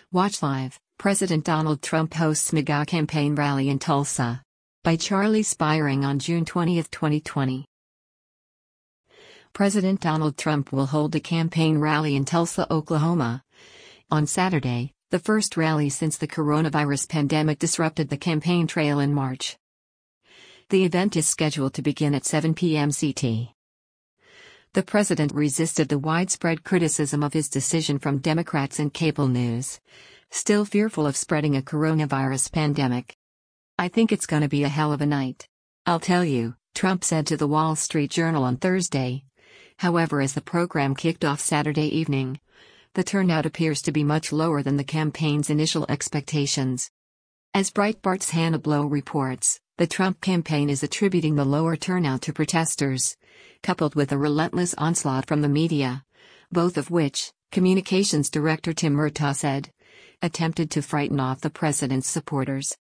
Watch live. President Donald Trump hosts MAGA campaign rally in Tulsa. By Charlie Spiring on June 20, 2020. President Donald Trump will hold a campaign rally in Tulsa, Oklahoma, on Saturday, the first rally since the coronavirus pandemic disrupted the campaign trail in March. The event is scheduled to begin at 7 p.m. CT. The president resisted the widespread criticism of his decision from Democrats and cable news, still fearful of spreading a coronavirus pandemic. "I think it's gonna be a hell of a night. I'll tell you," Trump said to the Wall Street Journal on Thursday. However, as the program kicked off Saturday evening, the turnout appears to be much lower than the campaign's initial expectations. As Breitbart's Hannah Blow reports, the Trump campaign is attributing the lower turnout to protesters, coupled with a relentless onslaught from the media, both of which, Communications Director Tim Murtaugh said, attempted to frighten off the president's supporters.